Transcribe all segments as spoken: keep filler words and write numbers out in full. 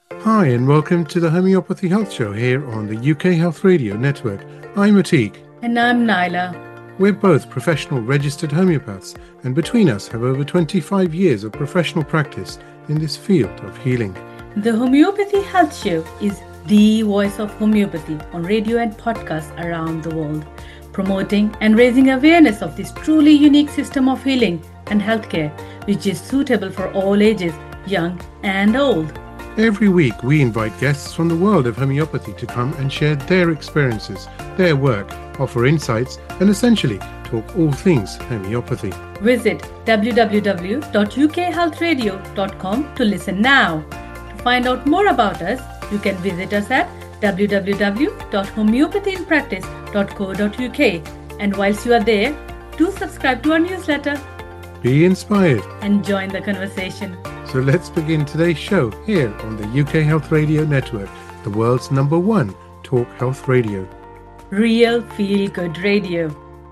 Hi, and welcome to the Homeopathy Health Show here on the U K Health Radio Network. I'm Atik. And I'm Naila. We're both professional registered homeopaths, and between us have over twenty-five years of professional practice in this field of healing. The Homeopathy Health Show is the voice of homeopathy on radio and podcasts around the world, promoting and raising awareness of this truly unique system of healing and healthcare, which is suitable for all ages, young and old. Every week, we invite guests from the world of homeopathy to come and share their experiences, their work, offer insights, and essentially talk all things homeopathy. Visit w w w dot u k health radio dot com to listen now. To find out more about us, you can visit us at w w w dot homeopathy in practice dot co dot u k. And whilst you are there, do subscribe to our newsletter. Be inspired and join the conversation. So let's begin today's show here on the U K Health Radio Network, the world's number one talk health radio. Real feel-good radio.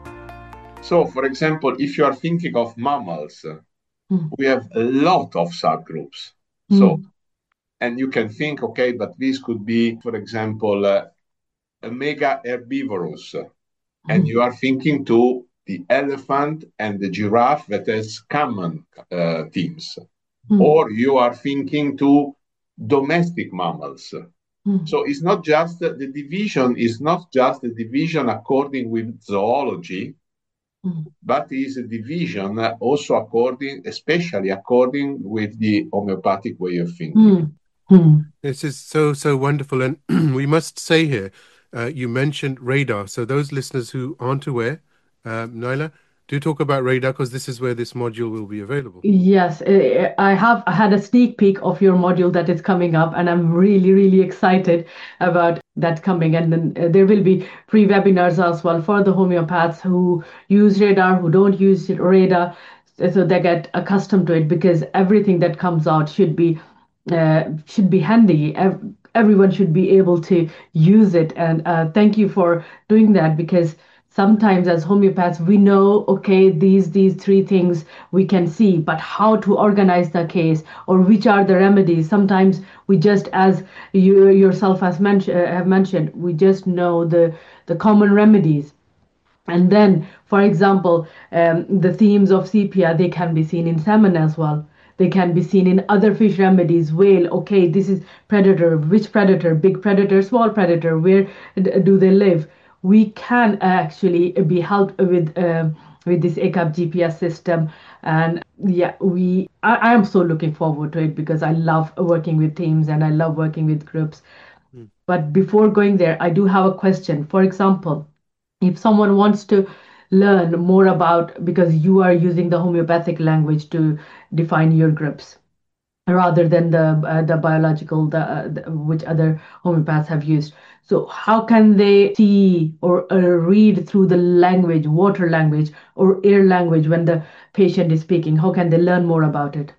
So, for example, if you are thinking of mammals, mm. we have a lot of subgroups. Mm. So, and you can think, okay, but this could be, for example, uh, a mega herbivorous. Mm. And you are thinking to the elephant and the giraffe that has common uh, themes. Mm. Or you are thinking to domestic mammals. Mm. So it's not just, the division is not just the division according with zoology, mm. but is a division also according, especially according with the homeopathic way of thinking. Mm. Mm. This is so, so wonderful. And we must say here, uh, you mentioned radar. So those listeners who aren't aware, uh, Naila, do talk about radar, because this is where this module will be available. Yes, I have I had a sneak peek of your module that is coming up, and I'm really, really excited about that coming. And then there will be free webinars as well for the homeopaths who use radar, who don't use radar, so they get accustomed to it, because everything that comes out should be uh, should be handy. Everyone should be able to use it. And uh, thank you for doing that, because sometimes as homeopaths, we know, okay, these these three things we can see, but how to organize the case or which are the remedies? Sometimes we just, as you yourself has mentioned, uh, have mentioned, we just know the, the common remedies. And then, for example, um, the themes of sepia, they can be seen in salmon as well. They can be seen in other fish remedies, whale, okay, this is predator, which predator, big predator, small predator, where do they live? We can actually be helped with uh, with this A C A P G P S system. And yeah, we I, I am so looking forward to it, because I love working with teams and I love working with groups. Mm. But before going there, I do have a question. For example, if someone wants to learn more about, because you are using the homeopathic language to define your groups, rather than the uh, the biological the, uh, the which other homeopaths have used. So how can they see or uh, read through the language, water language or air language, when the patient is speaking? How can they learn more about it?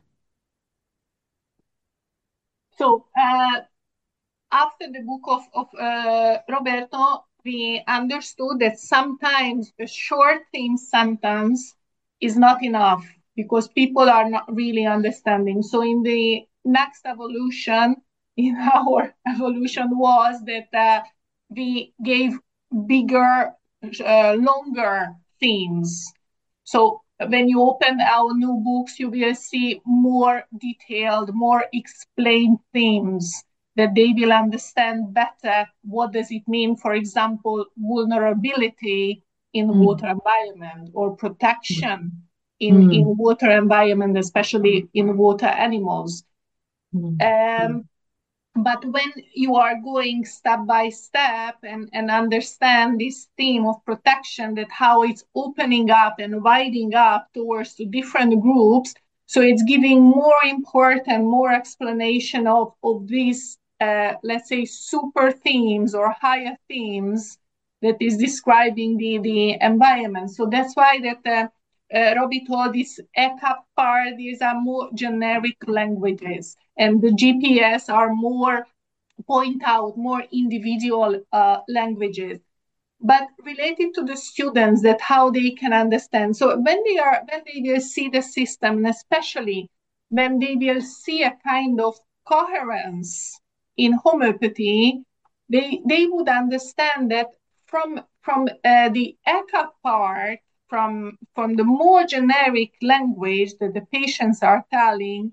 So uh, after the book of, of uh, Roberto, we understood that sometimes a short theme sentence is not enough, because people are not really understanding. So in the next evolution, in our evolution was that uh, we gave bigger, uh, longer themes. So when you open our new books, you will see more detailed, more explained themes, that they will understand better what does it mean, for example, vulnerability in mm. water environment, or protection in, mm. in water environment, especially in water animals. Mm. Um, but when you are going step by step and, and understand this theme of protection, that how it's opening up and widening up towards the different groups, so it's giving more important, more explanation of, of these, uh, let's say, super themes or higher themes that is describing the, the environment. So that's why that uh, uh, Robbie told this E C A P part, these are more generic languages, and the G P S are more point out more individual uh, languages, but related to the students, that how they can understand. So when they are when they will see the system, and especially when they will see a kind of coherence in homeopathy, they they would understand that from from uh, the eka part, from from the more generic language that the patients are telling,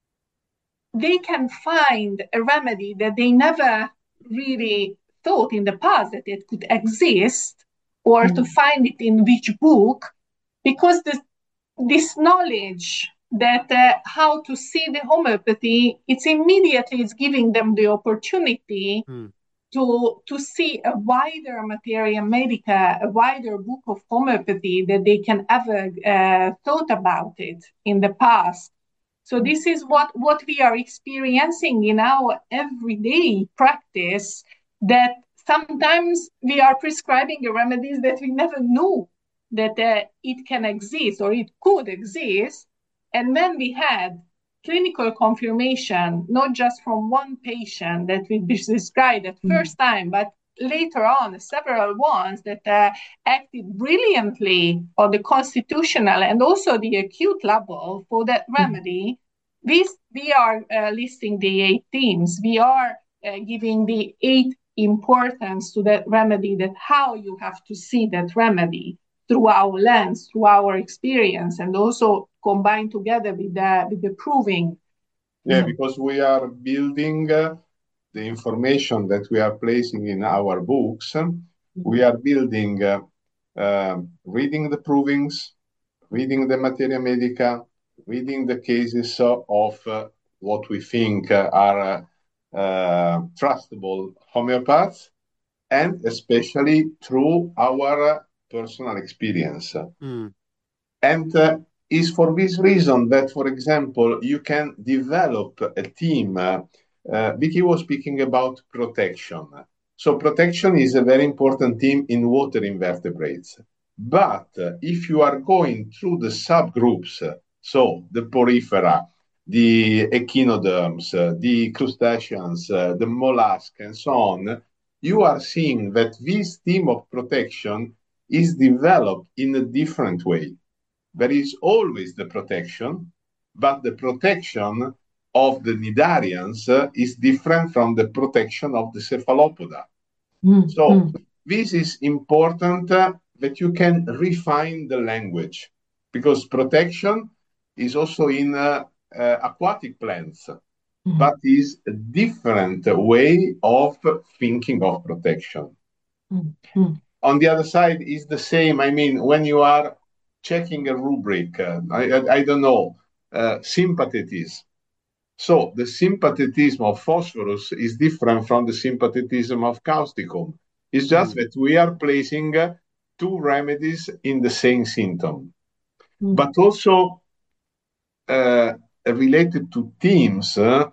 they can find a remedy that they never really thought in the past that it could exist, or mm. to find it in which book, because this, this knowledge that uh, how to see the homeopathy, it's immediately it's giving them the opportunity mm. to, to see a wider materia medica, a wider book of homeopathy that they can ever uh, thought about it in the past. So this is what, what we are experiencing in our everyday practice, that sometimes we are prescribing remedies that we never knew that uh, it can exist or it could exist. And then we had clinical confirmation, not just from one patient that we prescribed at mm-hmm. first time, but later on several ones that uh, acted brilliantly on the constitutional and also the acute level for that remedy. This, we are uh, listing the eight themes. We are uh, giving the eight importance to that remedy, that how you have to see that remedy through our lens, through our experience, and also combined together with the, with the proving. Yeah, because we are building uh, the information that we are placing in our books. We are building, uh, uh, reading the provings, reading the materia medica, reading the cases of uh, what we think uh, are uh, uh, trustable homeopaths, and especially through our personal experience. Mm. And uh, is for this reason that, for example, you can develop a team. Uh, uh, Vicky was speaking about protection. So protection is a very important theme in water invertebrates. But uh, if you are going through the subgroups, uh, so the porifera, the echinoderms, uh, the crustaceans, uh, the mollusk, and so on, you are seeing that this theme of protection is developed in a different way. There is always the protection, but the protection of the cnidarians uh, is different from the protection of the cephalopoda. Mm, so mm. this is important uh, that you can refine the language, because protection is also in uh, uh, aquatic plants, mm. but is a different way of thinking of protection. Mm, mm. On the other side is the same. I mean, when you are checking a rubric, uh, I, I, I don't know, uh, sympathetism. So the sympathetism of phosphorus is different from the sympathetism of causticum. It's just mm. that we are placing uh, two remedies in the same symptom. Mm. But also uh, related to themes, uh,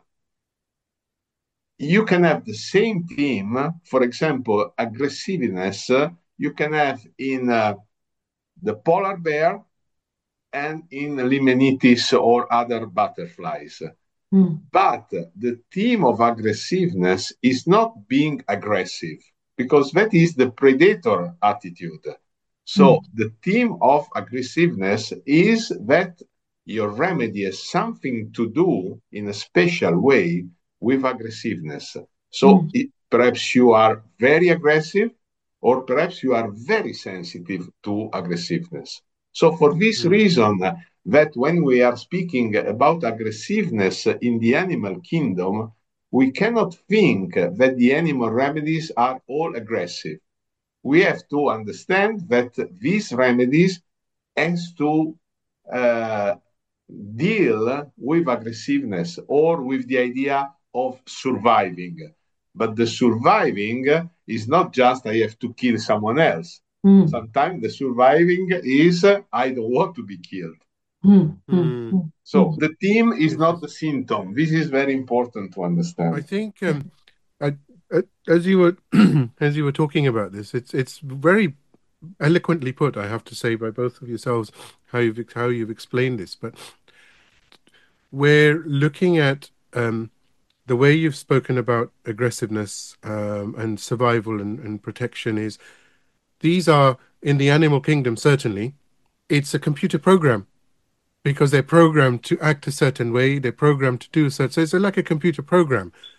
you can have the same theme. For example, aggressiveness, uh, you can have in uh, the polar bear and in Limenitis or other butterflies. Mm. But the theme of aggressiveness is not being aggressive, because that is the predator attitude. So mm. the theme of aggressiveness is that your remedy has something to do in a special way with aggressiveness. So mm. it, perhaps you are very aggressive, or perhaps you are very sensitive to aggressiveness. So for this mm. reason, that when we are speaking about aggressiveness in the animal kingdom, we cannot think that the animal remedies are all aggressive. We have to understand that these remedies has to uh, deal with aggressiveness or with the idea of surviving. But the surviving is not just I have to kill someone else. Mm. Sometimes the surviving is uh, I don't want to be killed. Mm. Mm. So the theme is not the symptom. This is very important to understand. I think um, I, I, as you were as you were talking about this, it's it's very eloquently put, I have to say, by both of yourselves, how you've how you've explained this. But we're looking at um, the way you've spoken about aggressiveness um, and survival and, and protection is, these are, in the animal kingdom, certainly, it's a computer program, because they're programmed to act a certain way, they're programmed to do so. So it's like a computer program.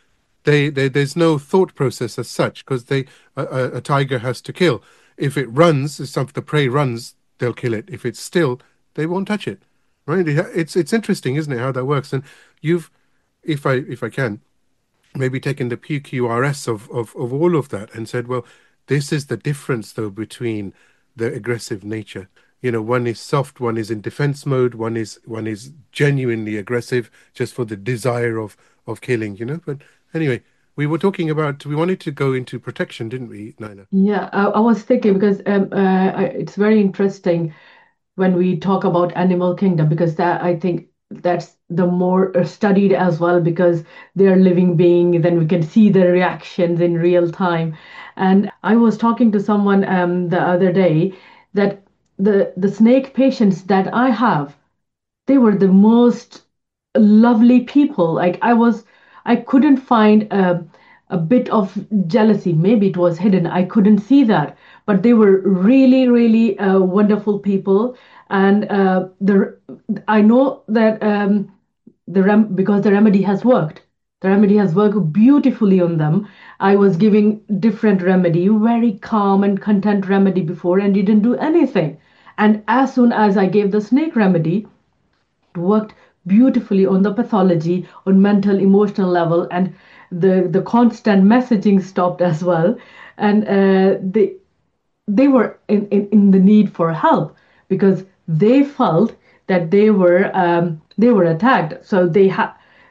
they, they there's no thought process as such, because they a, a, a tiger has to kill. If it runs, if some the prey runs, they'll kill it. If it's still, they won't touch it. Right? It's it's interesting, isn't it, how that works? And you've, if I if I can, maybe taken the P Q R S of, of, of all of that and said, well, this is the difference, though, between the aggressive nature. You know, one is soft, one is in defense mode, one is one is genuinely aggressive just for the desire of, of killing, you know. But anyway, we were talking about, we wanted to go into protection, didn't we, Naila? Yeah, I, I was thinking because um, uh, I, it's very interesting when we talk about animal kingdom, because that I think that's the more studied as well, because they're living being, then we can see their reactions in real time. And I was talking to someone um, the other day that the the snake patients that I have, they were the most lovely people. Like I was, I couldn't find a, a bit of jealousy. Maybe it was hidden. I couldn't see that, but they were really, really uh, wonderful people. And uh, the I know that um, the rem because the remedy has worked. The remedy has worked beautifully on them. I was giving different remedy, very calm and content remedy before, and didn't do anything. And as soon as I gave the snake remedy, it worked beautifully on the pathology, on mental, emotional level, and the the constant messaging stopped as well. And uh, they they were in, in, in the need for help because they felt that they were um, they were attacked. So they have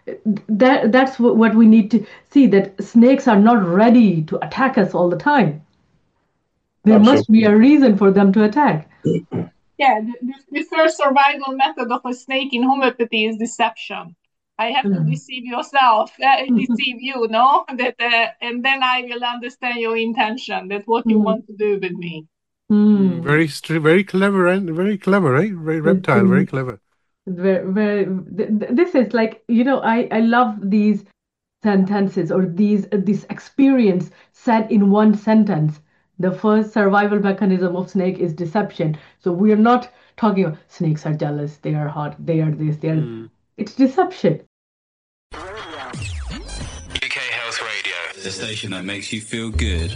that that's what we need to see, that snakes are not ready to attack us all the time. There Absolutely. Must be a reason for them to attack. Yeah, the, the first survival method of a snake in homeopathy is deception. I have to deceive yourself, uh, deceive you, no? That, uh, and then I will understand your intention, that what you mm. want to do with me. Mm. Very, very clever, and very clever, right? Very reptile, mm. very clever. Very, very. This is like, you know, I, I love these sentences or these uh, this experience said in one sentence. The first survival mechanism of snake is deception. So we are not talking about snakes are jealous, they are hot, they are this, they are. Mm. It's deception. U K Health Radio, the station that makes you feel good.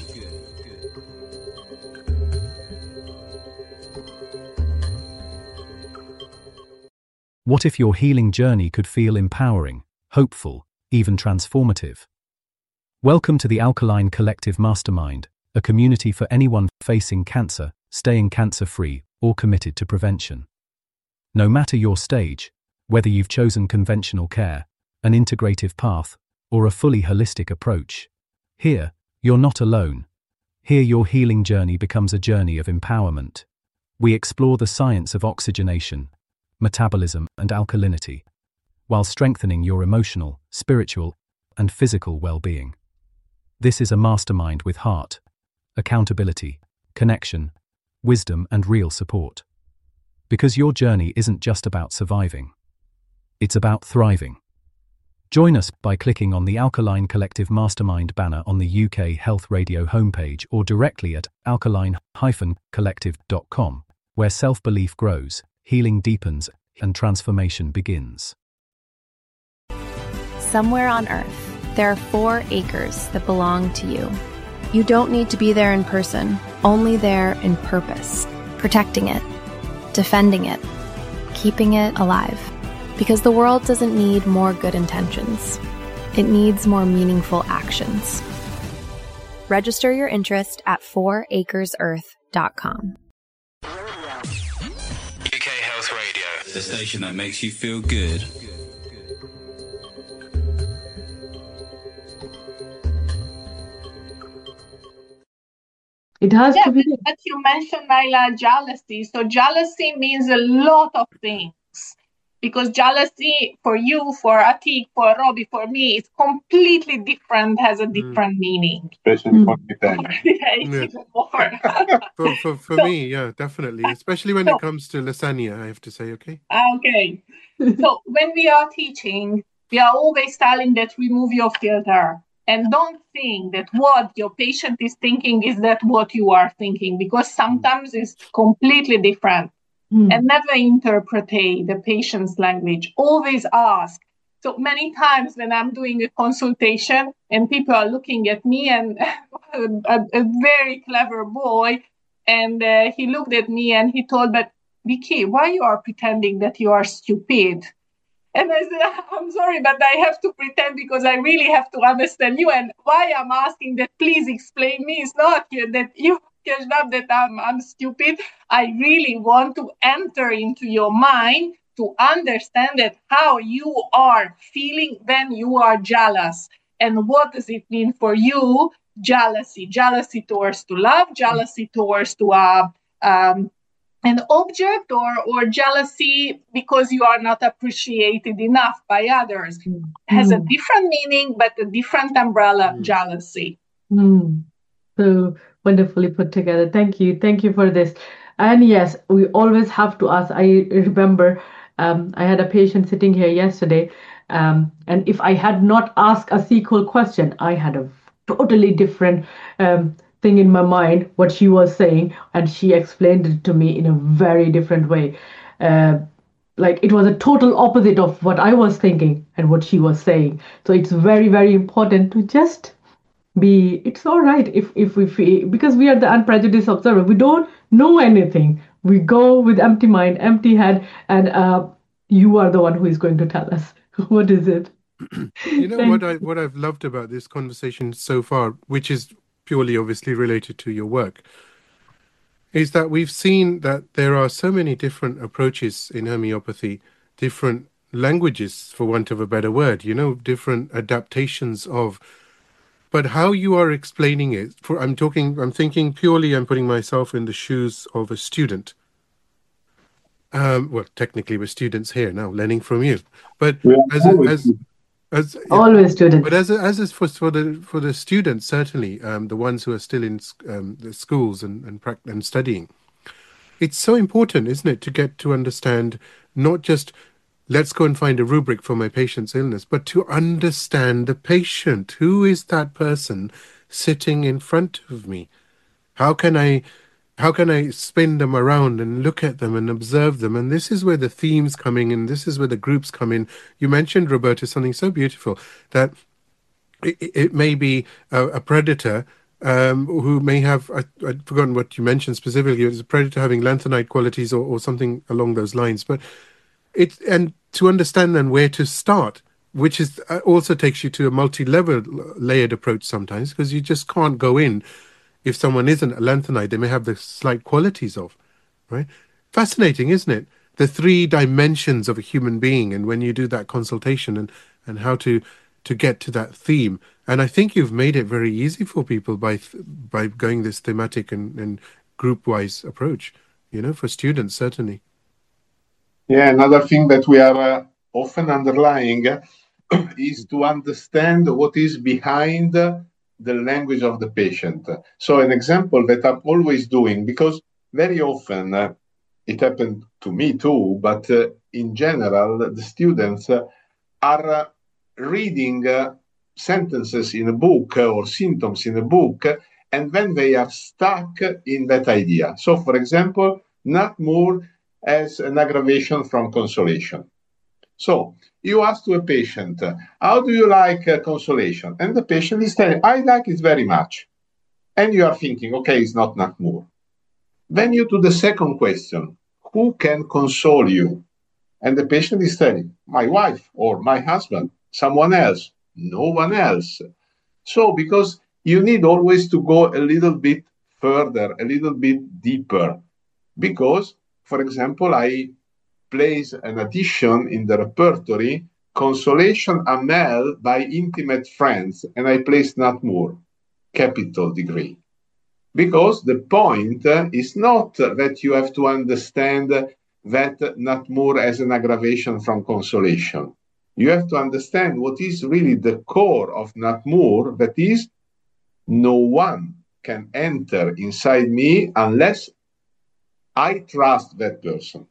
What if your healing journey could feel empowering, hopeful, even transformative? Welcome to the Alkaline Collective Mastermind, a community for anyone facing cancer, staying cancer-free, or committed to prevention. No matter your stage, whether you've chosen conventional care, an integrative path, or a fully holistic approach, here, you're not alone. Here your healing journey becomes a journey of empowerment. We explore the science of oxygenation, metabolism, and alkalinity, while strengthening your emotional, spiritual, and physical well-being. This is a mastermind with heart, accountability, connection, wisdom, and real support. Because your journey isn't just about surviving. It's about thriving. Join us by clicking on the Alkaline Collective Mastermind banner on the U K Health Radio homepage or directly at alkaline dash collective dot com, where self-belief grows, healing deepens, and transformation begins. Somewhere on Earth, there are four acres that belong to you. You don't need to be there in person, only there in purpose, protecting it, defending it, keeping it alive. Because the world doesn't need more good intentions. It needs more meaningful actions. Register your interest at four acres earth dot com. U K Health Radio, the station that makes you feel good. It has yeah, to be. But you mentioned, Naila, jealousy. So jealousy means a lot of things. Because jealousy for you, for Atik, for Robbie, for me, is completely different, has a different mm. meaning. Especially for me. yeah, yeah. Even more. for for, for so, me, yeah, definitely. Especially when so, it comes to lasagna, I have to say, okay? Okay. So when we are teaching, we are always telling that remove your filter. And don't think that what your patient is thinking is that what you are thinking, because sometimes it's completely different. Mm. And never interpret the patient's language. Always ask, So many times when I'm doing a consultation and people are looking at me, and a, a very clever boy, and uh, he looked at me and he told, but Vicky, why you are pretending that you are stupid? And I said, I'm sorry, but I have to pretend because I really have to understand you. And why I'm asking that, please explain me. It's not that you catch up that I'm, I'm stupid. I really want to enter into your mind to understand that how you are feeling when you are jealous. And what does it mean for you? Jealousy, jealousy towards to love, jealousy towards to uh, um, an object, or, or jealousy because you are not appreciated enough by others. Mm. Has a different meaning, but a different umbrella, mm. jealousy. Mm. So wonderfully put together. Thank you. Thank you for this. And yes, we always have to ask. I remember um, I had a patient sitting here yesterday, um, and if I had not asked a sequel question, I had a totally different um, thing in my mind, what she was saying, and she explained it to me in a very different way. Uh, like it was a total opposite of what I was thinking and what she was saying. So it's very, very important to just be, it's all right if, if we feel, because we are the unprejudiced observer, we don't know anything. We go with empty mind, empty head, and uh, you are the one who is going to tell us. What is it? You know what I what I've loved about this conversation so far, which is purely obviously related to your work, is that we've seen that there are so many different approaches in homeopathy, different languages, for want of a better word, you know, different adaptations of, but how you are explaining it, for I'm talking, I'm thinking purely, I'm putting myself in the shoes of a student. Um, well, technically we're students here now, learning from you, but as a, as As, yeah. Always students. But as as is for for the for the students, certainly um, the ones who are still in um, the schools and and, and studying, it's so important, isn't it, to get to understand not just let's go and find a rubric for my patient's illness, but to understand the patient. Who is that person sitting in front of me? How can I? How can I spin them around and look at them and observe them? And this is where the themes come in, and this is where the groups come in. You mentioned, Roberta, something so beautiful, that it, it may be a, a predator um, who may have, I, I'd forgotten what you mentioned specifically, it was a predator having lanthanide qualities or, or something along those lines. But it, and to understand then where to start, which is also takes you to a multi-level layered approach sometimes, because you just can't go in. If someone isn't a lanthanide, they may have the slight qualities of, right? Fascinating, isn't it? The three dimensions of a human being, and when you do that consultation and, and how to, to get to that theme. And I think you've made it very easy for people by by going this thematic and, and group-wise approach, you know, for students, certainly. Yeah, another thing that we are uh, often underlying is to understand what is behind uh, the language of the patient. So an example that I'm always doing, because very often uh, it happened to me too, but uh, in general, the students uh, are uh, reading uh, sentences in a book uh, or symptoms in a book, uh, and then they are stuck in that idea. So for example, Nat Moore as an aggravation from consolation. So you ask to a patient, how do you like uh, consolation? And the patient is telling, I like it very much. And you are thinking, okay, it's not Nat Moore. Then you do the second question, who can console you? And the patient is telling, my wife or my husband, someone else, no one else. So because you need always to go a little bit further, a little bit deeper. Because, for example, I place an addition in the repertory, Consolation Amel by Intimate Friends, and I place Nat Moore, capital degree. Because the point is not that you have to understand that Nat Moore as an aggravation from consolation. You have to understand what is really the core of Nat Moore, that is, no one can enter inside me unless I trust that person.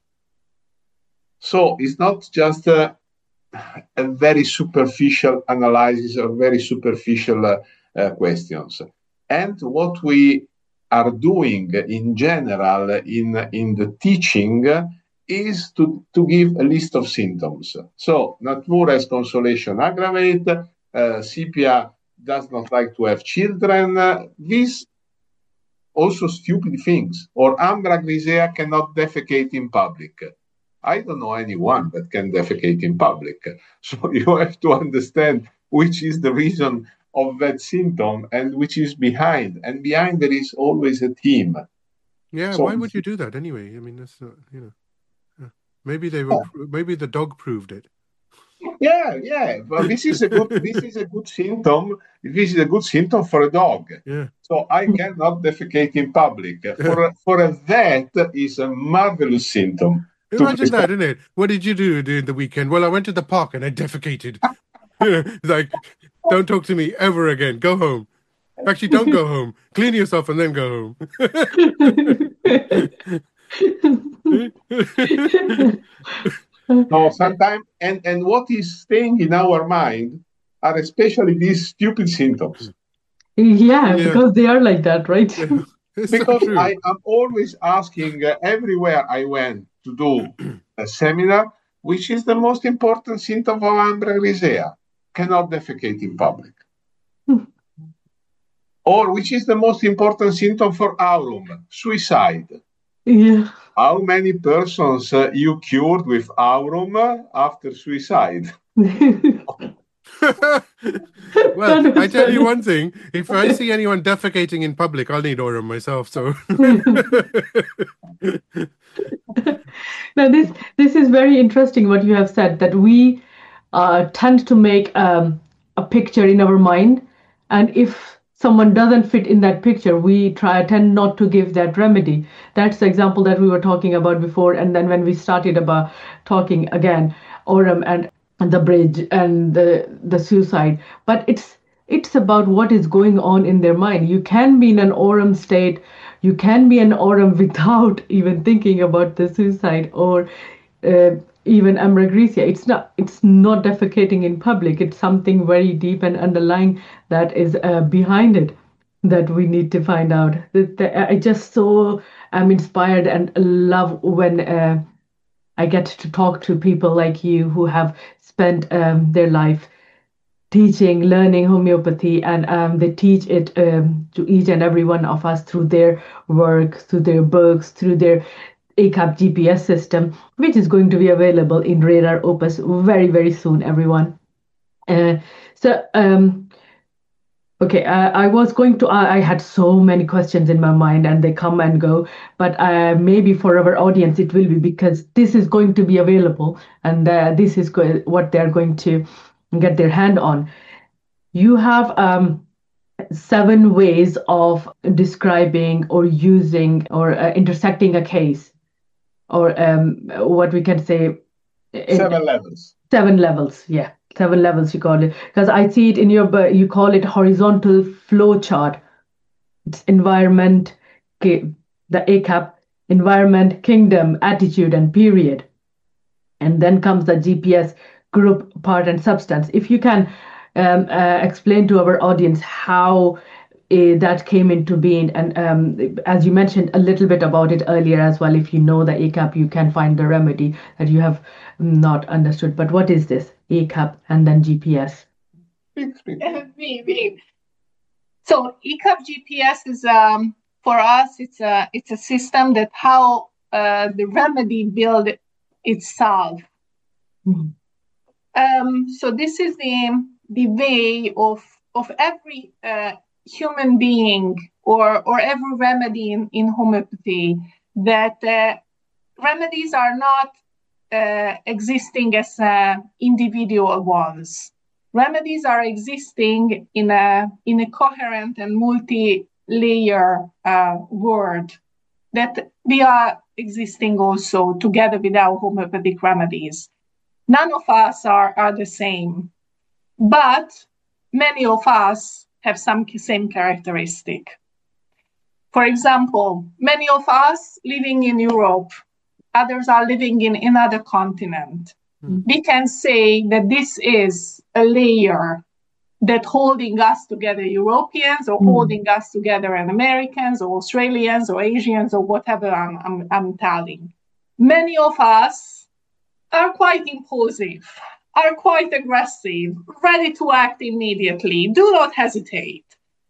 So it's not just a, a very superficial analysis or very superficial uh, uh, questions. And what we are doing in general in, in the teaching is to, to give a list of symptoms. So Natura has consolation aggravate, uh, sepia does not like to have children. Uh, these also stupid things. Or ambra grisea cannot defecate in public. I don't know anyone that can defecate in public. So you have to understand which is the reason of that symptom and which is behind. And behind there is always a team. Yeah, so, why would you do that anyway? I mean, that's not, you know. Maybe they were. Yeah. Maybe the dog proved it. Yeah, yeah. Well, this is a good. This is a good symptom. This is a good symptom for a dog. Yeah. So I cannot defecate in public. For a, for a vet, is a marvelous symptom. Imagine that, isn't it? What did you do during the weekend? Well, I went to the park and I defecated. Like, don't talk to me ever again. Go home. Actually, don't go home. Clean yourself and then go home. No, sometimes, and, and what is staying in our mind are especially these stupid symptoms. Yeah, yeah. Because they are like that, right? Yeah. Because so I am always asking uh, everywhere I went to do a seminar, which is the most important symptom of ambra grisea? Cannot defecate in public. Or which is the most important symptom for aurum? Suicide. Yeah. How many persons uh, you cured with aurum after suicide? Well, I tell you one thing. If I see anyone defecating in public, I'll need aurum myself. So now this this is very interesting what you have said, that we uh, tend to make um, a picture in our mind, and if someone doesn't fit in that picture, we try tend not to give that remedy. That's the example that we were talking about before. And then when we started about talking again, aurum and, and the bridge and the the suicide, but it's it's about what is going on in their mind. You can be in an aurum state, you can be an aurum without even thinking about the suicide or uh, even ambra grisea. It's not it's not defecating in public. It's something very deep and underlying that is uh, behind it that we need to find out. I just so am inspired and love when uh, I get to talk to people like you who have spent um, their life teaching, learning homeopathy, and um, they teach it um, to each and every one of us through their work, through their books, through their A C A P G P S system, which is going to be available in Radar Opus very, very soon, everyone. Uh, so, um, okay, uh, I was going to, uh, I had so many questions in my mind and they come and go, but uh, maybe for our audience it will be, because this is going to be available and uh, this is go- what they're going to get their hand on. You have um, seven ways of describing or using or uh, intersecting a case. Or um, what we can say, seven levels. Seven levels, yeah, seven levels you call it. Because I see it in your, you call it horizontal flow chart. It's environment, the A C A P, environment, kingdom, attitude, and period. And then comes the G P S, group, part, and substance. If you can um, uh, explain to our audience how Uh, that came into being, and um, as you mentioned a little bit about it earlier as well, if you know the A C A P, you can find the remedy that you have not understood. But what is this A C A P and then G P S? me, me. So A C A P G P S is um, for us. It's a it's a system that how uh, the remedy build itself. Mm-hmm. Um, so this is the the way of of every. Uh, human being or or every remedy in, in homeopathy, that uh, remedies are not uh, existing as uh, individual ones. Remedies are existing in a in a coherent and multi-layer uh, world that we are existing also together with our homeopathic remedies. None of us are, are the same, but many of us have some same characteristic. For example, many of us living in Europe, others are living in another continent. Mm. We can say that this is a layer that holding us together, Europeans, or mm. holding us together, and Americans, or Australians, or Asians, or whatever I'm, I'm, I'm telling. many of us are quite impulsive, are quite aggressive, ready to act immediately. Do not hesitate.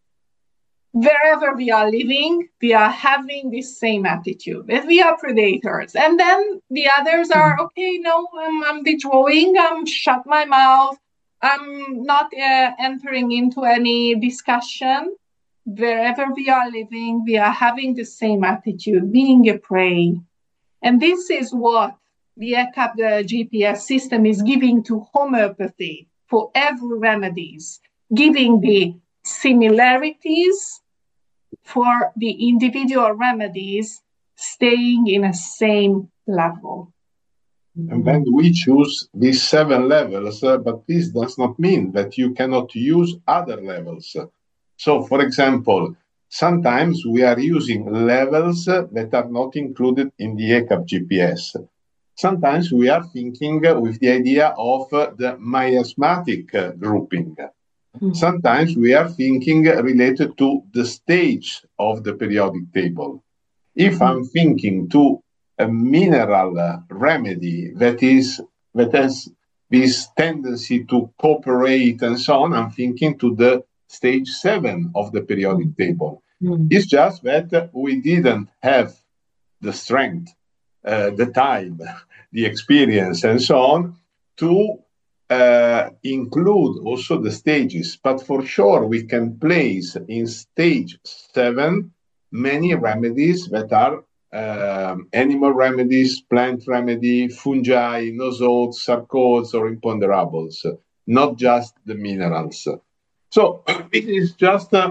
Wherever we are living, we are having this same attitude, that we are predators. And then the others are, okay, no, I'm, I'm withdrawing, I'm shut my mouth, I'm not uh, entering into any discussion. Wherever we are living, we are having the same attitude, being a prey. And this is what the E C A P the G P S system is giving to homeopathy for every remedies, giving the similarities for the individual remedies, staying in a same level. And then we choose these seven levels, uh, but this does not mean that you cannot use other levels. So, for example, sometimes we are using levels uh, that are not included in the E C A P G P S. Sometimes we are thinking uh, with the idea of uh, the miasmatic uh, grouping. Mm-hmm. Sometimes we are thinking related to the stage of the periodic table. If mm-hmm. I'm thinking to a mineral uh, remedy that is that has this tendency to cooperate and so on, I'm thinking to the stage seven of the periodic mm-hmm. table. Mm-hmm. It's just that uh, we didn't have the strength, uh, the time, the experience, and so on to Uh, include also the stages, but for sure we can place in stage seven many remedies that are uh, animal remedies, plant remedy, fungi, nosodes, sarcodes, or imponderables, not just the minerals. So this is just a,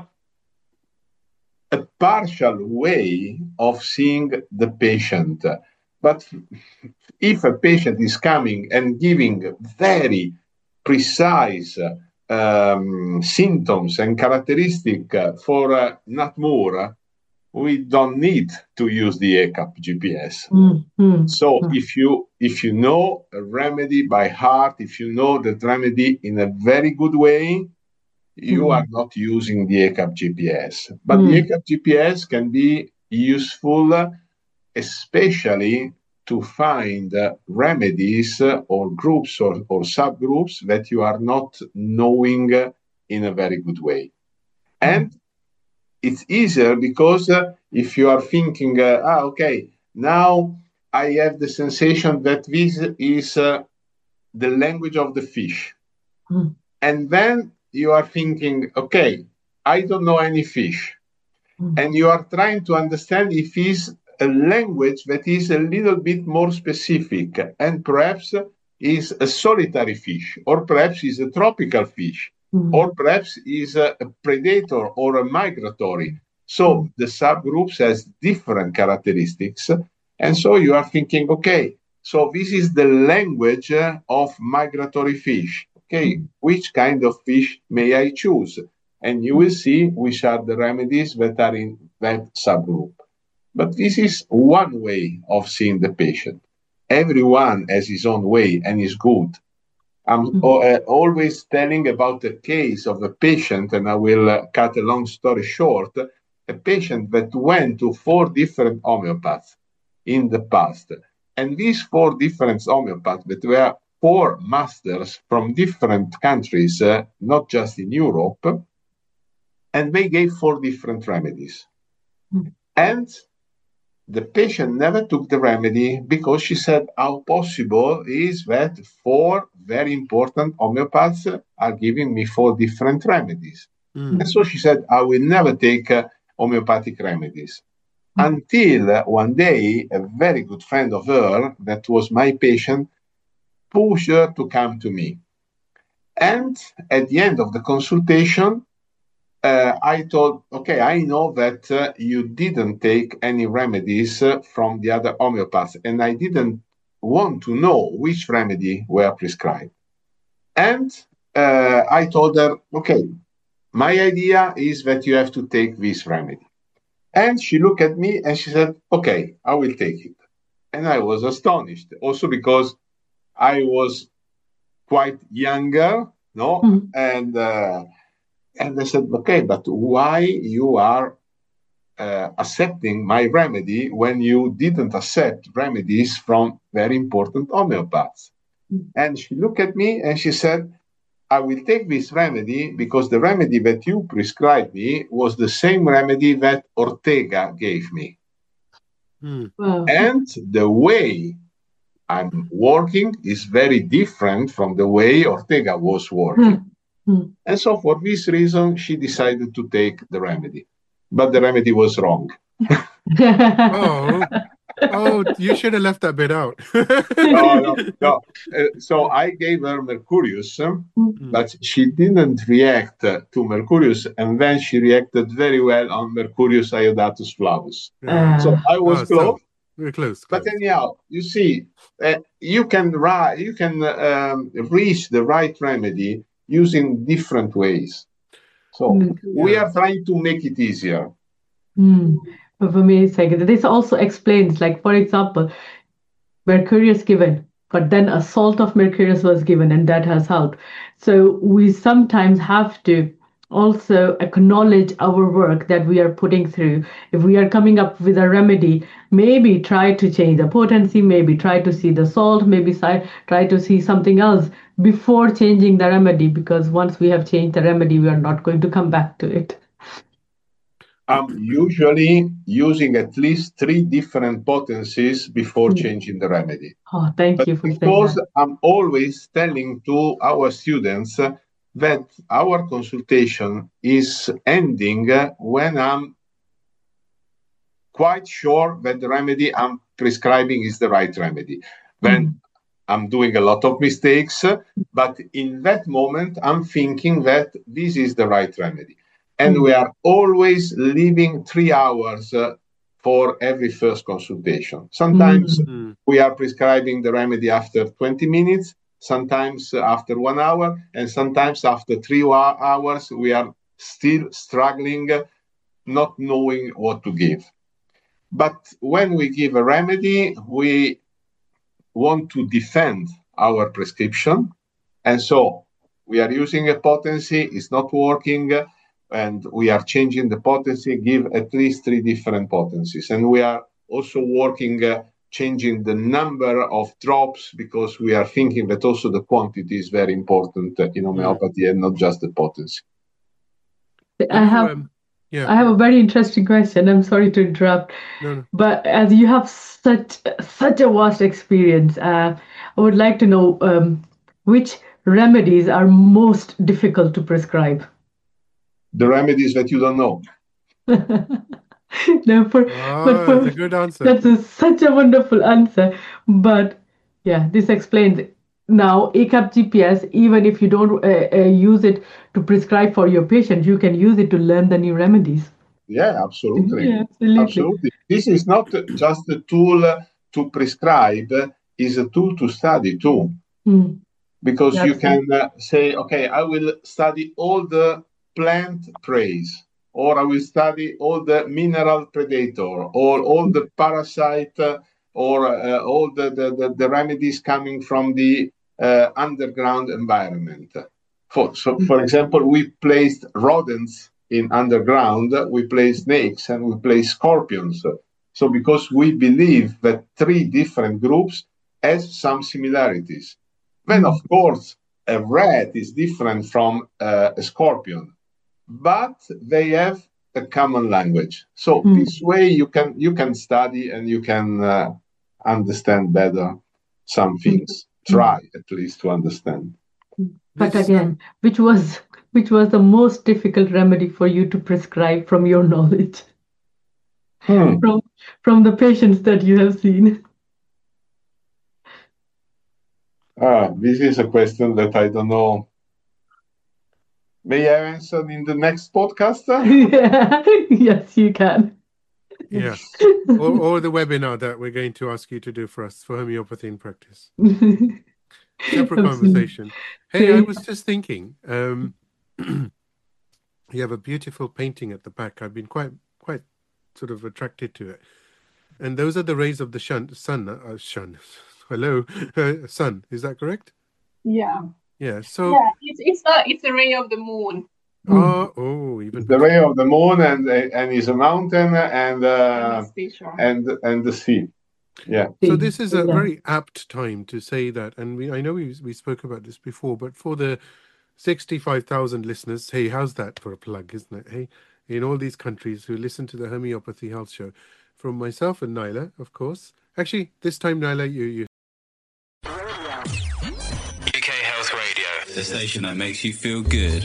a partial way of seeing the patient. But if a patient is coming and giving very precise um, symptoms and characteristics for uh, not more, we don't need to use the E C A P G P S. Mm-hmm. So mm-hmm. if you if you know a remedy by heart, if you know that remedy in a very good way, you mm-hmm. are not using the E C A P G P S. But mm-hmm. the E C A P G P S can be useful, especially to find uh, remedies uh, or groups or, or subgroups that you are not knowing uh, in a very good way. And it's easier because uh, if you are thinking, uh, ah, okay, now I have the sensation that this is uh, the language of the fish. Mm. And then you are thinking, okay, I don't know any fish. Mm. And you are trying to understand if it's a language that is a little bit more specific and perhaps is a solitary fish, or perhaps is a tropical fish, mm-hmm. or perhaps is a, a predator or a migratory. So mm-hmm. the subgroups has different characteristics. And so you are thinking, okay, so this is the language of migratory fish. Okay, mm-hmm. which kind of fish may I choose? And you will see which are the remedies that are in that subgroup. But this is one way of seeing the patient. Everyone has his own way and is good. I'm mm-hmm. uh, always telling about the case of a patient, and I will uh, cut a long story short, a patient that went to four different homeopaths in the past. And these four different homeopaths that were four masters from different countries, uh, not just in Europe, and they gave four different remedies. Mm-hmm. And the patient never took the remedy because she said, how possible is that four very important homeopaths are giving me four different remedies? Mm. And so she said, I will never take uh, homeopathic remedies. Mm. Until uh, one day, a very good friend of her, that was my patient, pushed her to come to me. And at the end of the consultation, Uh, I told, okay, I know that uh, you didn't take any remedies uh, from the other homeopaths, and I didn't want to know which remedy were prescribed. And uh, I told her, okay, my idea is that you have to take this remedy. And she looked at me and she said, okay, I will take it. And I was astonished, also because I was quite younger, no? Mm-hmm. And uh, And I said, okay, but why you are uh, accepting my remedy when you didn't accept remedies from very important homeopaths? Mm. And she looked at me and she said, I will take this remedy because the remedy that you prescribed me was the same remedy that Ortega gave me. Mm. Wow. And the way I'm working is very different from the way Ortega was working. Mm. And so for this reason, she decided to take the remedy. But the remedy was wrong. oh, oh, you should have left that bit out. no, no, no. Uh, so I gave her Mercurius, mm. but she didn't react uh, to Mercurius, and then she reacted very well on Mercurius iodatus flavus. Uh, so I was oh, close. So we're close, close. But anyhow, you see, uh, you can ri- you can um, reach the right remedy using different ways. So mm. we are trying to make it easier. Mm. For me, it's like this also explains, like, for example, Mercurius given, but then a salt of Mercurius was given, and that has helped. So we sometimes have to also acknowledge our work that we are putting through. If we are coming up with a remedy, maybe try to change the potency, maybe try to see the salt, maybe try to see something else before changing the remedy, because once we have changed the remedy, we are not going to come back to it. I'm usually using at least three different potencies before mm. changing the remedy. Oh, thank but you for because saying that. I'm always telling to our students that our consultation is ending when I'm quite sure that the remedy I'm prescribing is the right remedy. Then mm. I'm doing a lot of mistakes, but in that moment, I'm thinking that this is the right remedy. And mm. we are always leaving three hours uh, for every first consultation. Sometimes mm. we are prescribing the remedy after twenty minutes, sometimes after one hour, and sometimes after three hours, we are still struggling, not knowing what to give. But when we give a remedy, we want to defend our prescription. And so we are using a potency, it's not working, and we are changing the potency, give at least three different potencies. And we are also working, uh, changing the number of drops, because we are thinking that also the quantity is very important in homeopathy mm. and not just the potency. I have, um, yeah. I have a very interesting question. I'm sorry to interrupt, no, no. but as you have such such a vast experience, uh, I would like to know um, which remedies are most difficult to prescribe. The remedies that you don't know. no, for, oh, but for, that's a good answer. That's a, such a wonderful answer. But yeah, this explains it. Now, A C A P G P S, even if you don't uh, uh, use it to prescribe for your patient, you can use it to learn the new remedies. Yeah, absolutely. Yeah, absolutely. absolutely. This is not just a tool to prescribe, it's a tool to study too. Mm. Because that's you can uh, say, okay, I will study all the plant praise, or I will study all the mineral predator, or all the parasite, uh, or uh, all the, the, the, the remedies coming from the uh, underground environment. For, so, for example, we placed rodents in underground, we placed snakes, and we placed scorpions. So because we believe that three different groups has some similarities. Then, of course, a rat is different from uh, a scorpion, but they have a common language. So mm. this way you can you can study and you can uh, understand better some things. Mm. Try at least to understand. But again, which was which was the most difficult remedy for you to prescribe from your knowledge, hmm. from from the patients that you have seen? Ah, this is a question that I don't know. May I answer in the next podcast? Yeah. Yes, you can. Yeah. or, or the webinar that we're going to ask you to do for us for homeopathy in practice. Separate conversation. Hey, I was just thinking, um, you have a beautiful painting at the back. I've been quite, quite sort of attracted to it. And those are the rays of the shun, sun, uh, shun. Hello, uh, sun. Is that correct? Yeah. Yeah. So yeah, it's it's a it's a ray of the moon. Oh, oh, even the ray of the moon and and is a mountain and uh, and and the sea. Yeah. So this is a very apt time to say that, and we I know we we spoke about this before, but for the sixty-five thousand listeners, hey, how's that for a plug, isn't it? Hey, in all these countries who listen to the Homeopathy Health Show, from myself and Naila, of course. Actually, this time, Naila, you you. U K Health Radio, the station that makes you feel good.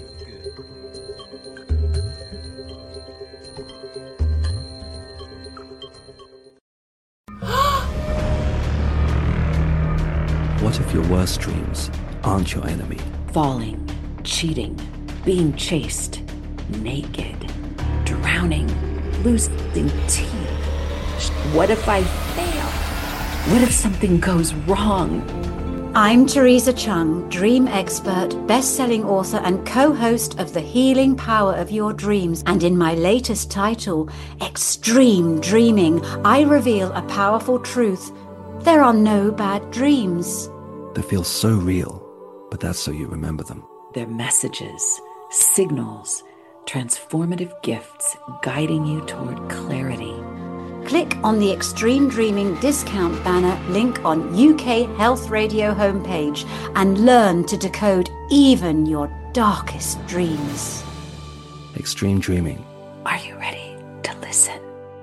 What if your worst dreams aren't your enemy? Falling, cheating, being chased, naked, drowning, losing teeth. What if I fail? What if something goes wrong? I'm Teresa Chung, dream expert, best-selling author and co-host of The Healing Power of Your Dreams. And in my latest title, Extreme Dreaming, I reveal a powerful truth. There are no bad dreams. They feel so real, but that's so you remember them. They're messages, signals, transformative gifts guiding you toward clarity. Click on the Extreme Dreaming discount banner link on U K Health Radio homepage and learn to decode even your darkest dreams. Extreme Dreaming. Are you ready to listen?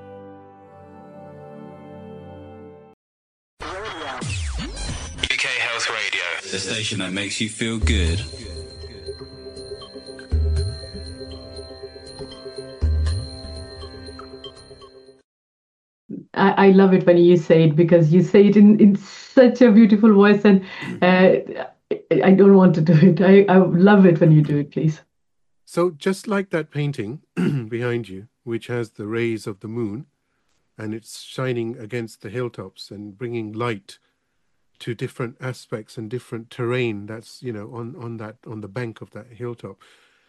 U K Health Radio, the station that makes you feel good. I, I love it when you say it, because you say it in, in such a beautiful voice, and uh, I don't want to do it. I, I love it when you do it, please. So just like that painting behind you, which has the rays of the moon, and it's shining against the hilltops and bringing light to different aspects and different terrain that's, you know, on, on that on the bank of that hilltop.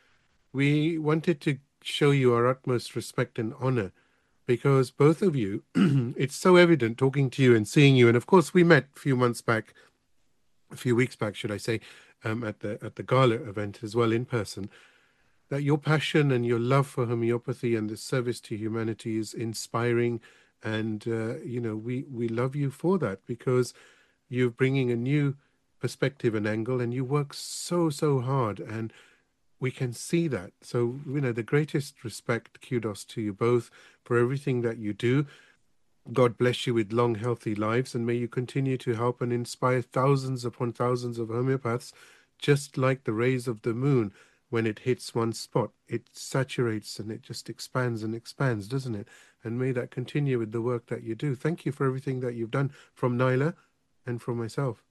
We wanted to show you our utmost respect and honor, because both of you, it's so evident talking to you and seeing you. And of course, we met a few months back, a few weeks back, should I say, um, at the at the gala event as well in person, that your passion and your love for homeopathy and the service to humanity is inspiring. And, uh, you know, we, we love you for that, because you're bringing a new perspective and angle, and you work so, so hard. And we can see that. So, you know, the greatest respect, kudos to you both for everything that you do. God bless you with long, healthy lives, and may you continue to help and inspire thousands upon thousands of homeopaths, just like the rays of the moon. When it hits one spot, it saturates and it just expands and expands, doesn't it? And may that continue with the work that you do. Thank you for everything that you've done, from Naila and from myself.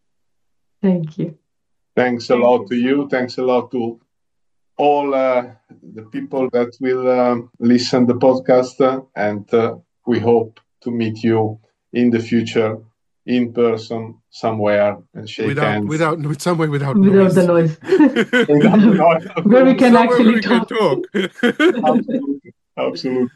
Thank you. Thanks a Thank lot you. to you. Thanks a lot to all uh, the people that will um, listen the podcast, uh, and uh, we hope to meet you in the future in person somewhere and shake without, hands. Without, with somewhere without Without noise. the noise. Without the noise. Where we can Somewhere actually we talk. can talk. Absolutely. Absolutely.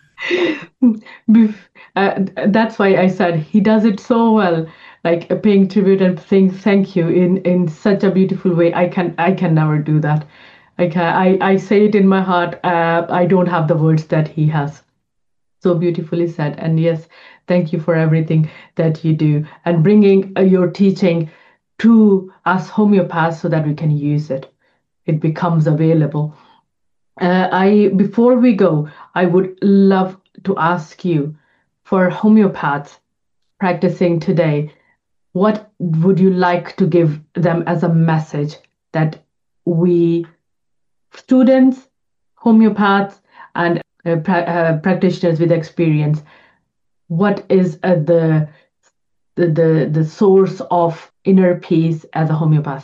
Bef- uh, that's why I said he does it so well, like uh, paying tribute and saying thank you in, in such a beautiful way. I can I can never do that. I can I, I say it in my heart. Uh, I don't have the words that he has. So beautifully said. And yes, thank you for everything that you do and bringing uh, your teaching to us homeopaths so that we can use it. It becomes available. Uh, I before we go, I would love to ask you, for homeopaths practicing today, what would you like to give them as a message that we students, homeopaths, and uh, pra- uh, practitioners with experience, what is uh, the, the the the source of inner peace as a homeopath?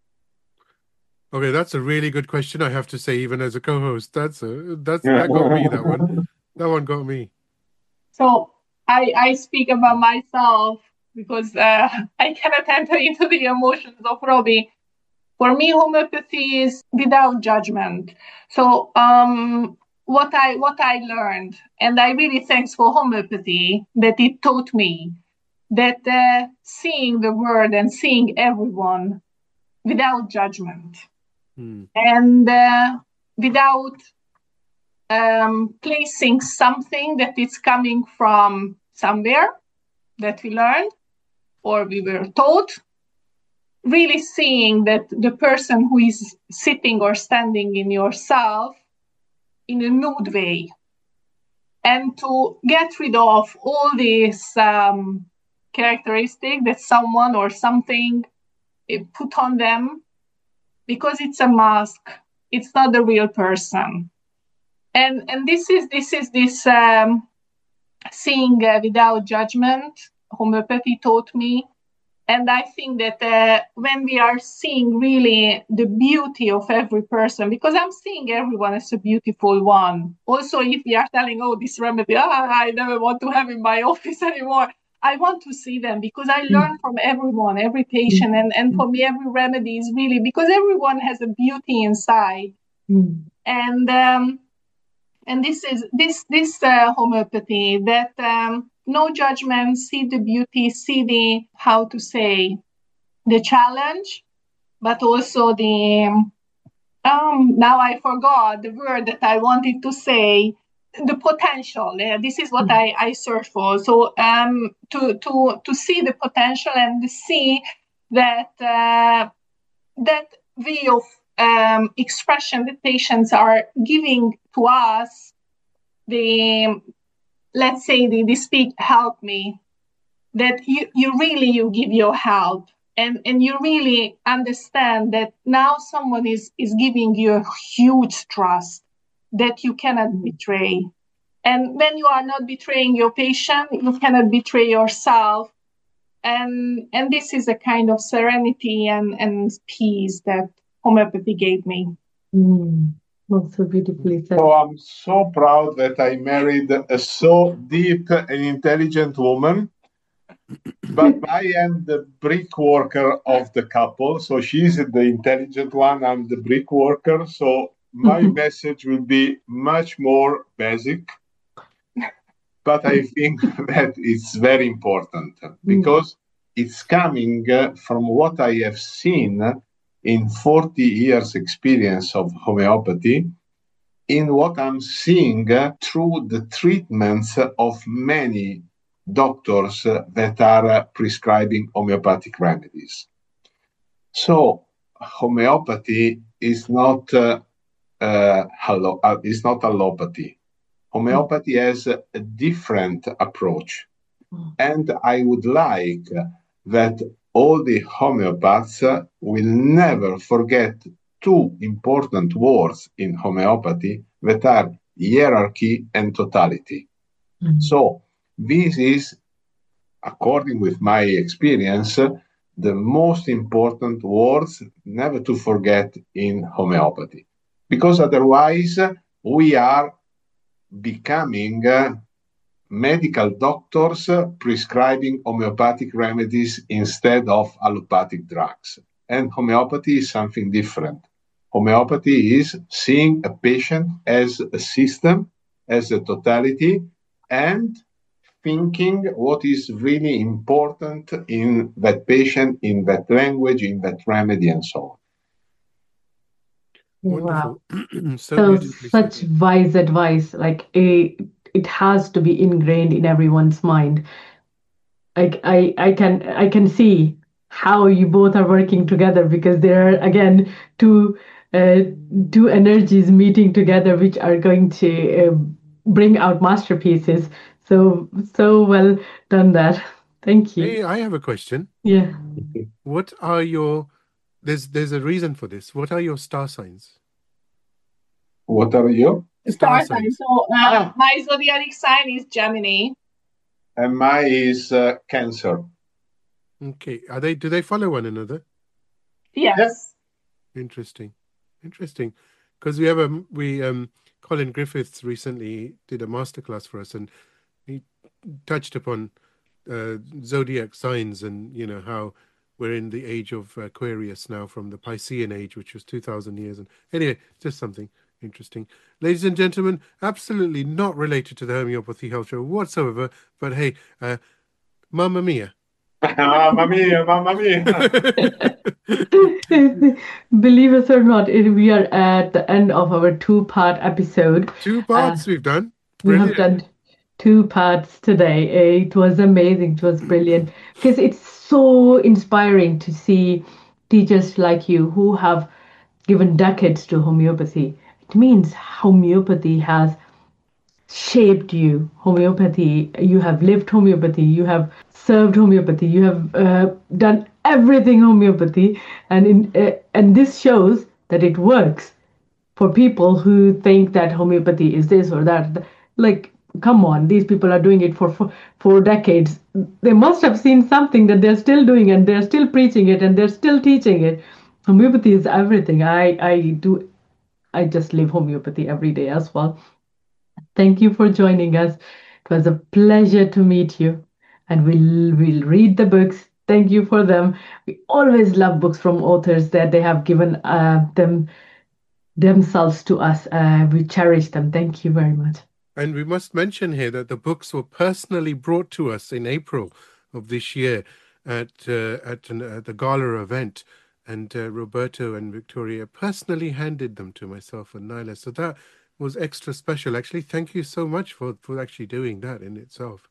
Okay, that's a really good question, I have to say, even as a co-host. That's a that's that got me, that one. That one got me. So I I speak about myself because uh, I cannot enter into the emotions of Robbie. For me, homeopathy is without judgment. So um, what I what I learned, and I really thanks for homeopathy that it taught me that uh, seeing the world and seeing everyone without judgment. And uh, without um, placing something that is coming from somewhere that we learned or we were taught, really seeing that the person who is sitting or standing in yourself in a nude way, and to get rid of all these um, characteristics that someone or something put on them, because it's a mask. It's not the real person. And and this is this is this um, seeing uh, without judgment. Homeopathy taught me. And I think that uh, when we are seeing really the beauty of every person, because I'm seeing everyone as a beautiful one. Also, if we are telling, oh, this remedy, ah, I never want to have in my office anymore. I want to see them because I learn from everyone, every patient. And, and for me, every remedy is really, because everyone has a beauty inside. Mm. And um, and this is this this uh, homeopathy that um, no judgment, see the beauty, see the, how to say, the challenge, but also the, um, now I forgot the word that I wanted to say, the potential. Uh, this is what mm-hmm. I, I search for. So um, to, to, to see the potential and to see that, uh, that way of um, expression that patients are giving to us, the, let's say they, they speak, help me, that you, you really, you give your help and, and you really understand that now someone is, is giving you a huge trust that you cannot betray. And when you are not betraying your patient, you cannot betray yourself. And, and this is a kind of serenity and, and peace that homeopathy gave me. Mm. That's so beautifully said. So I'm so proud that I married a so deep and intelligent woman, but I am the brick worker of the couple. So she's the intelligent one, I'm the brick worker. So my mm-hmm. message will be much more basic, but I think that it's very important because mm-hmm. it's coming from what I have seen in forty years experience of homeopathy, in what I'm seeing uh, through the treatments of many doctors uh, that are uh, prescribing homeopathic remedies. So homeopathy is not uh, uh, allo- uh, is not allopathy. Homeopathy has a, a different approach, and I would like that all the homeopaths will never forget two important words in homeopathy that are hierarchy and totality. Mm-hmm. So this is, according with my experience, the most important words never to forget in homeopathy. Because otherwise we are becoming uh, medical doctors uh, prescribing homeopathic remedies instead of allopathic drugs. And homeopathy is something different. Homeopathy is seeing a patient as a system, as a totality, and thinking what is really important in that patient, in that language, in that remedy, and so on. Wow. so so such said. Wise advice. Like a, it has to be ingrained in everyone's mind. Like I, I can I can see how you both are working together, because there are again two uh, two energies meeting together, which are going to uh, bring out masterpieces. So so well done that. Thank you. Hey, I have a question. Yeah. What are your there's there's a reason for this. What are your star signs? What are you? Star, star signs. So uh, my zodiac sign is Gemini. And mine is uh, Cancer. Okay. Are they? Do they follow one another? Yes. yes. Interesting. Interesting. Because we have a we um Colin Griffiths recently did a masterclass for us, and he touched upon uh, zodiac signs, and you know how we're in the age of Aquarius now from the Piscean age, which was two thousand years. And anyway, just something interesting. Ladies and gentlemen, absolutely not related to the Homeopathy Health Show whatsoever, but hey, uh, Mamma Mia, Mamma mia, mamma mia. Believe us or not, we are at the end of our two-part episode. Two parts uh, we've done. Brilliant. We have done two parts today. It was amazing. It was brilliant. Because it's so inspiring to see teachers like you who have given decades to homeopathy. It means homeopathy has shaped you. Homeopathy, you have lived homeopathy, you have served homeopathy, you have uh, done everything homeopathy, and in uh, and this shows that it works for people who think that homeopathy is this or that. Like, come on, these people are doing it for for, for decades. They must have seen something that they're still doing, and they're still preaching it, and they're still teaching it. Homeopathy is everything. I I do I just live homeopathy every day as well. Thank you for joining us. It was a pleasure to meet you, and we'll we'll read the books. Thank you for them. We always love books from authors that they have given uh, them themselves to us. Uh, we cherish them. Thank you very much. And we must mention here that the books were personally brought to us in April of this year at uh, at, an, at the gala event, and uh, Roberto and Victoria personally handed them to myself and Naila. So that was extra special. Actually, thank you so much for, for actually doing that in itself.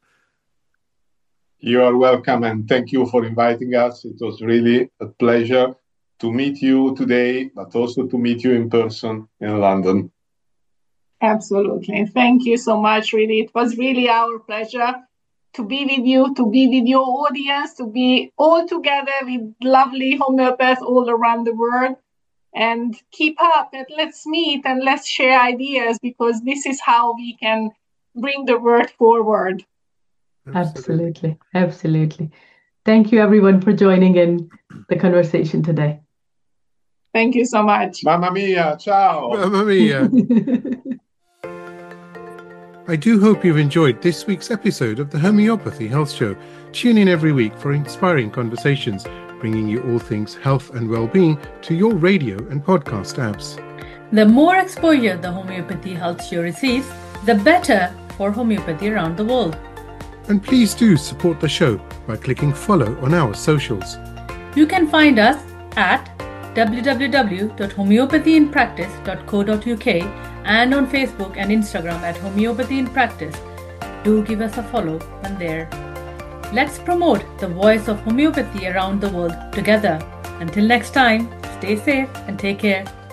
You are welcome, and thank you for inviting us. It was really a pleasure to meet you today, but also to meet you in person in London. Absolutely. Thank you so much, really. It was really our pleasure to be with you, to be with your audience, to be all together with lovely homeopaths all around the world. And keep up, and let's meet and let's share ideas, because this is how we can bring the word forward. Absolutely. Absolutely. Thank you, everyone, for joining in the conversation today. Thank you so much. Mamma mia, ciao. Mamma mia. I do hope you've enjoyed this week's episode of the Homeopathy Health Show. Tune in every week for inspiring conversations, bringing you all things health and well-being to your radio and podcast apps. The more exposure the Homeopathy Health Show receives, the better for homeopathy around the world. And please do support the show by clicking follow on our socials. You can find us at w w w dot homeopathy in practice dot co dot u k and on Facebook and Instagram at Homeopathy in Practice. Do give us a follow when there. Let's promote the voice of homeopathy around the world together. Until next time, stay safe and take care.